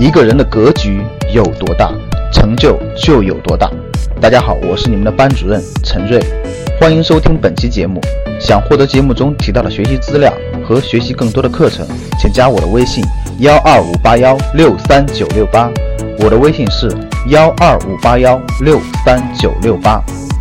一个人的格局有多大，成就有多大。大家好，我是你们的班主任陈瑞，欢迎收听本期节目。想获得节目中提到的学习资料和学习更多的课程，请加我的微信12581639668，我的微信是12581639668。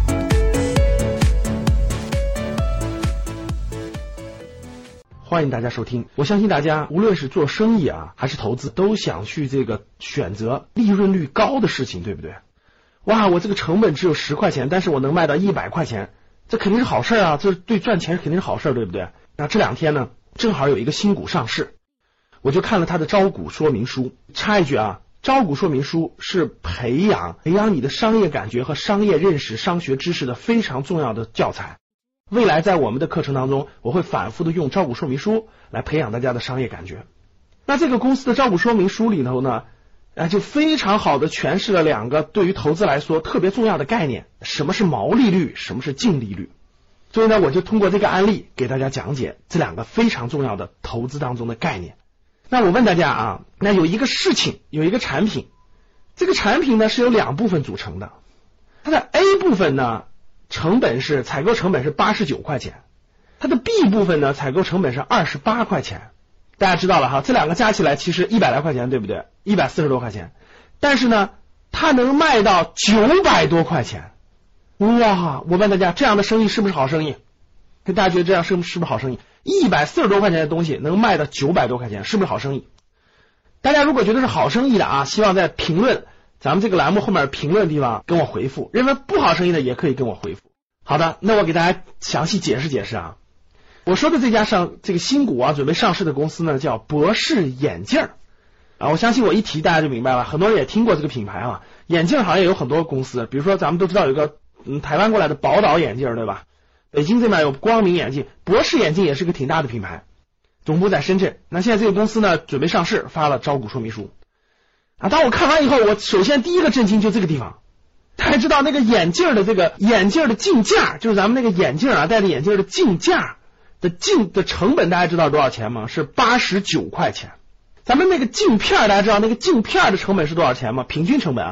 欢迎大家收听。我相信大家无论是做生意还是投资，都想去选择利润率高的事情，对不对？哇，我这个成本只有10块钱，但是我能卖到100块钱，这肯定是好事啊，这对赚钱肯定是好事，对不对？那这两天呢，正好有一个新股上市，我就看了它的招股说明书。插一句招股说明书是培养你的商业感觉和商业认识、商学知识的非常重要的教材。未来在我们的课程当中，我会反复的用招股说明书来培养大家的商业感觉。那这个公司的招股说明书里头呢，就非常好的诠释了两个对于投资来说特别重要的概念，什么是毛利率，什么是净利率。所以呢，我就通过这个案例给大家讲解这两个非常重要的投资当中的概念。那我问大家那有一个事情，有一个产品，这个产品呢是由2部分组成的。它的 A 部分呢，采购成本是89块钱，它的 B 部分呢，采购成本是28块钱。大家知道了这两个加起来其实100来块钱，对不对？140多块钱，但是呢，它能卖到900多块钱。哇，我问大家，这样的生意是不是好生意？大家觉得这样是不是好生意？140多块钱的东西能卖到900多块钱，是不是好生意？大家如果觉得是好生意的希望在评论咱们这个栏目后面评论的地方跟我回复，认为不好生意的也可以跟我回复。好的，那我给大家详细解释解释我说的这个新股准备上市的公司呢，叫博士眼镜我相信我一提大家就明白了，很多人也听过这个品牌眼镜行业有很多公司，比如说咱们都知道有个台湾过来的宝岛眼镜，对吧？北京这边有光明眼镜，博士眼镜也是个挺大的品牌，总部在深圳。那现在这个公司呢准备上市，发了招股说明书当我看完以后，我首先第一个震惊就这个地方。大家知道那个眼镜的镜架，就是咱们那个眼镜戴着眼镜的镜架的成本，大家知道多少钱吗？是89块钱。咱们那个镜片，大家知道那个镜片的成本是多少钱吗？平均成本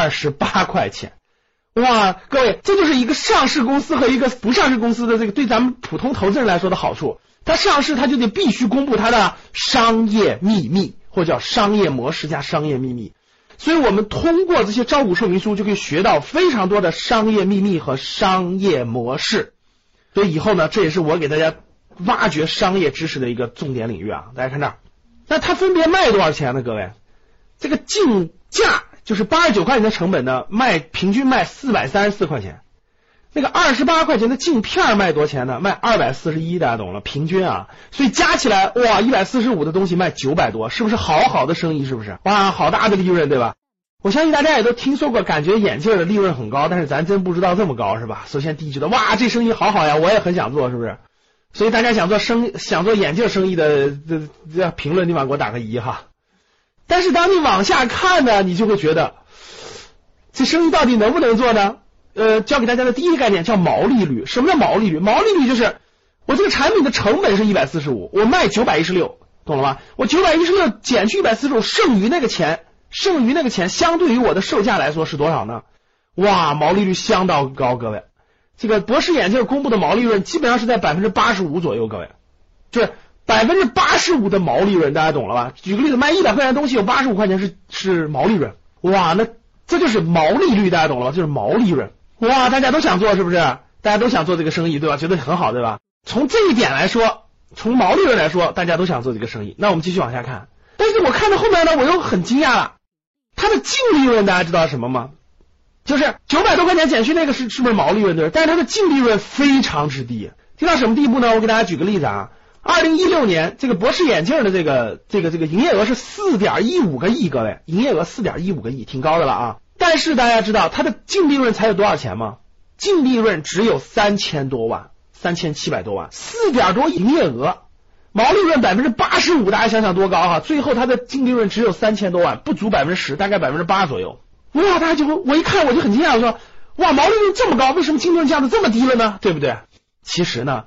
28块钱。哇，各位，这就是一个上市公司和一个不上市公司的这个对咱们普通投资人来说的好处。它上市，它就得必须公布它的商业秘密，或者叫商业模式加商业秘密。所以我们通过这些招股说明书就可以学到非常多的商业秘密和商业模式。所以以后呢，这也是我给大家挖掘商业知识的一个重点领域大家看这儿，那它分别卖多少钱呢？各位，这个镜架就是89块钱的成本呢，平均卖434块钱。那个28块钱的镜片卖多少钱呢？卖241，大家懂了，平均所以加起来哇，145的东西卖900多，是不是好的生意？是不是？哇，好大的利润，对吧？我相信大家也都听说过，感觉眼镜的利润很高，但是咱真不知道这么高，是吧？首先第一觉得哇，这生意好呀，我也很想做，是不是？所以大家想做眼镜生意的，这评论地方给我打个1但是当你往下看呢，你就会觉得这生意到底能不能做呢？教给大家的第一个概念叫毛利率。什么叫毛利率？毛利率就是我这个产品的成本是145，我卖916，懂了吗？我916减去145，剩余那个钱相对于我的售价来说是多少呢？哇，毛利率相当高，各位。这个博士眼镜公布的毛利润基本上是在 85% 左右，各位，就是 85% 的毛利润，大家懂了吧？举个例子，卖100块钱的东西有85块钱是毛利润。哇，那这就是毛利率，大家懂了吧？就是毛利润。哇，大家都想做，是不是？大家都想做这个生意，对吧？觉得很好，对吧？从这一点来说，从毛利润来说，大家都想做这个生意。那我们继续往下看，但是我看到后面呢，我又很惊讶了。它的净利润大家知道什么吗？就是900多块钱减去那个是不是毛利润，对吧？但是它的净利润非常之低，低到什么地步呢？我给大家举个例子2016年这个博士眼镜的这个营业额是4.15个亿，各位，营业额4.15个亿，挺高的了但是大家知道它的净利润才有多少钱吗？净利润只有3000多万，3700多万，4点多营业额，毛利润 85%， 大家想想多高最后它的净利润只有3000多万，不足 10%， 大概 8% 左右。哇，大家我一看我就很惊讶，我说哇，毛利润这么高，为什么净利润降得这么低了呢？对不对？其实呢，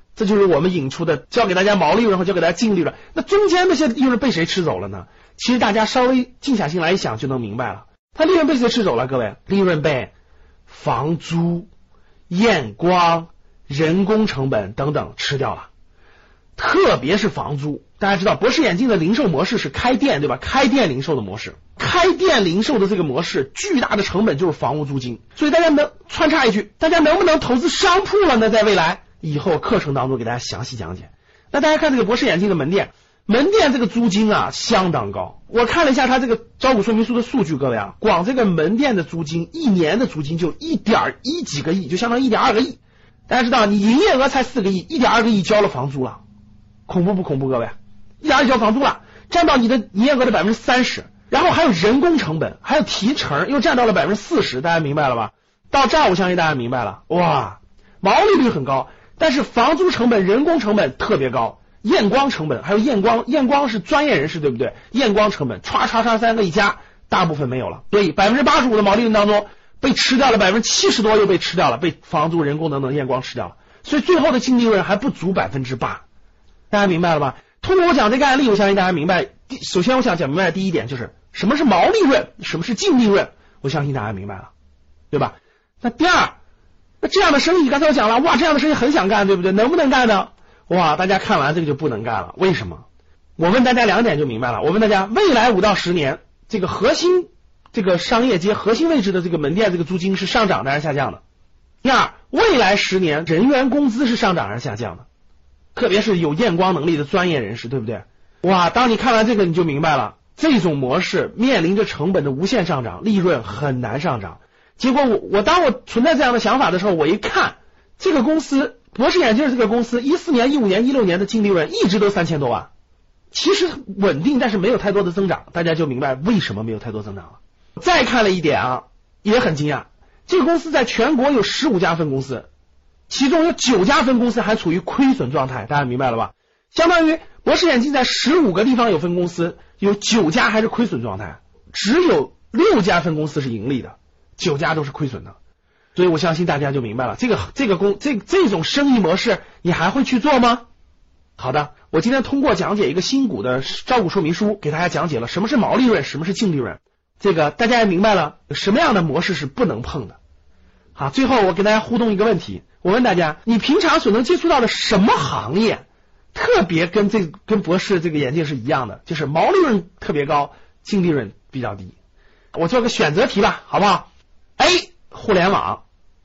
这就是我们引出的教给大家毛利润和教给大家净利润。那中间那些利润被谁吃走了呢？其实大家稍微静下心来一想就能明白了。它利润被谁吃走了？各位，利润被房租、验光、人工成本等等吃掉了。特别是房租，大家知道博士眼镜的零售模式是开店，对吧？开店零售的模式，开店零售的这个模式巨大的成本就是房屋租金。所以大家能穿插一句，大家能不能投资商铺了呢？在未来以后课程当中给大家详细讲解。那大家看这个博士眼镜的门店这个租金啊相当高，我看了一下它这个招股说明书的数据，各位啊，光这个门店的租金一年的租金就1.1几个亿，就相当于1.2个亿。大家知道你营业额才4个亿，1.2个亿交了房租了，恐怖不恐怖？各位，1.2亿交房租了，占到你的营业额的30%，然后还有人工成本，还有提成又占到了40%，大家明白了吧？到这儿我相信大家明白了，哇，毛利率很高，但是房租成本、人工成本特别高，验光成本还有验光是专业人士，对不对？验光成本3个一加，大部分没有了，所以85%的毛利润当中被吃掉了70%多，又被吃掉了，被房租、人工等等验光吃掉了，所以最后的净利润还不足8%，大家明白了吧？通过我讲这个案例，我相信大家明白。首先我想讲明白的第一点就是什么是毛利润，什么是净利润，我相信大家明白了，对吧？那第二，那这样的生意刚才我讲了，哇，这样的生意很想干，对不对？能不能干呢？哇，大家看完这个就不能干了，为什么？我问大家2点就明白了。我问大家，未来5到10年这个核心这个商业街核心位置的这个门店这个租金是上涨的还是下降的？第二，未来10年人员工资是上涨还是下降的？特别是有验光能力的专业人士，对不对？哇，当你看完这个你就明白了，这种模式面临着成本的无限上涨，利润很难上涨。结果当我存在这样的想法的时候，我一看这个公司博士眼镜这个公司14年、15年、16年的净利润一直都3000多万，其实稳定，但是没有太多的增长，大家就明白为什么没有太多增长了。再看了一点啊，也很惊讶，这个公司在全国有15家分公司，其中有9家分公司还处于亏损状态，大家明白了吧？相当于博士眼镜在15个地方有分公司，有9家还是亏损状态，只有6家分公司是盈利的，9家都是亏损的。所以我相信大家就明白了，这种生意模式你还会去做吗？好的，我今天通过讲解一个新股的招股说明书，给大家讲解了什么是毛利润，什么是净利润，这个大家也明白了什么样的模式是不能碰的。好，最后我给大家互动一个问题，我问大家，你平常所能接触到的什么行业特别跟博士这个眼镜是一样的，就是毛利润特别高，净利润比较低？我做个选择题吧，好不好？ A 互联网，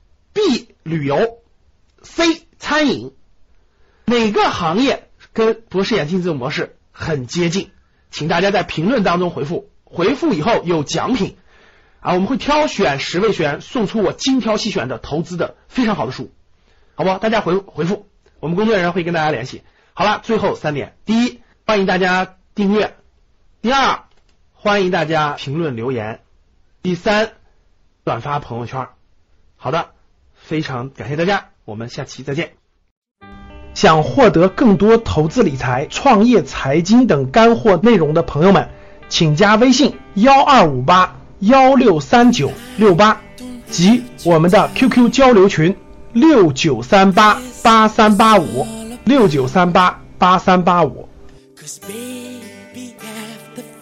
B 旅游， C 餐饮，哪个行业跟博士眼镜这种模式很接近？请大家在评论当中回复以后有奖品啊，我们会挑选10位学员送出我精挑细选的投资的非常好的书，好不好？大家回复，我们工作人员会跟大家联系。好了，最后3点，第一，欢迎大家订阅；第二，欢迎大家评论留言；第三，转发朋友圈。好的，非常感谢大家，我们下期再见。想获得更多投资理财、创业、财经等干货内容的朋友们，请加微信1258163968及我们的 QQ 交流群6938838569388385。